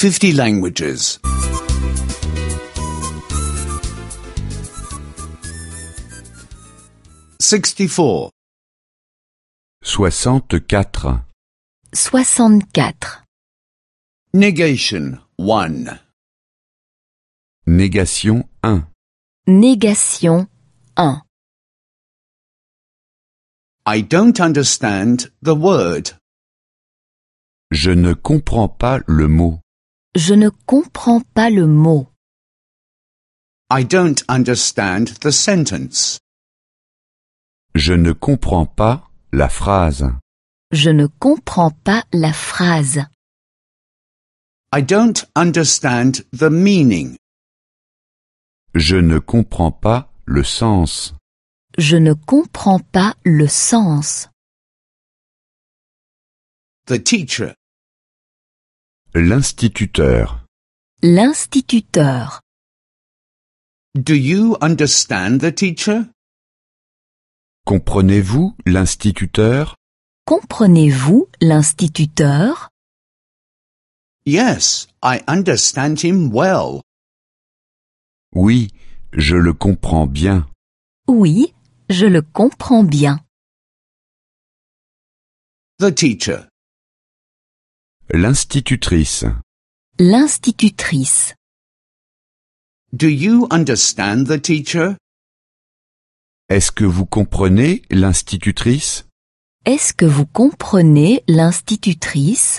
50 languages. 64. 64. 64. Negation 1. Négation 1. Négation 1. I don't understand the word. Je ne comprends pas le mot. Je ne comprends pas le mot. I don't understand the sentence. Je ne comprends pas la phrase. Je ne comprends pas la phrase. I don't understand the meaning. Je ne comprends pas le sens. Je ne comprends pas le sens. The teacher. L'instituteur. L'instituteur. Do you understand the teacher? Comprenez-vous l'instituteur? Comprenez-vous l'instituteur? Yes, I understand him well. Oui, je le comprends bien. Oui, je le comprends bien. The teacher. L'institutrice. L'institutrice. Do you understand the teacher? Est-ce que vous comprenez l'institutrice? Est-ce que vous comprenez l'institutrice?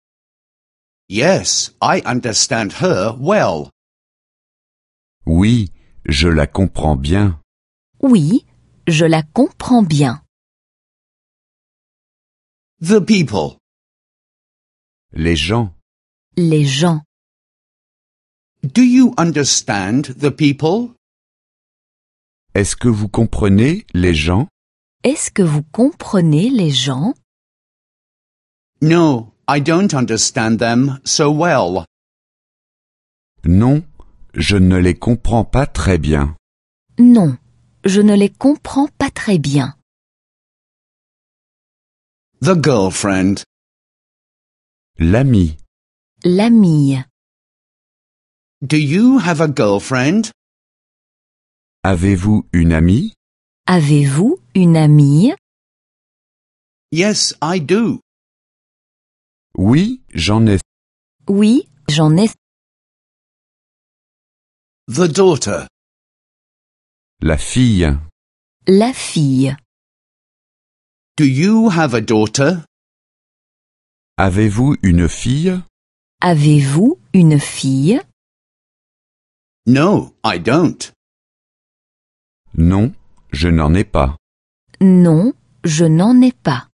Yes, I understand her well. Oui, je la comprends bien. Oui, je la comprends bien. The people. Les gens. Les gens. Do you understand the people? Est-ce que vous comprenez les gens? Est-ce que vous comprenez les gens? No, I don't understand them so well. Non, je ne les comprends pas très bien. Non, je ne les comprends pas très bien. The girlfriend. L'ami. L'amie. Do you have a girlfriend? Avez-vous une amie? Avez-vous une amie? Yes, I do. Oui, j'en ai. Oui, j'en ai. The daughter. La fille. La fille. Do you have a daughter? Avez-vous une fille? Avez-vous une fille? No, I don't. Non, je n'en ai pas. Non, je n'en ai pas.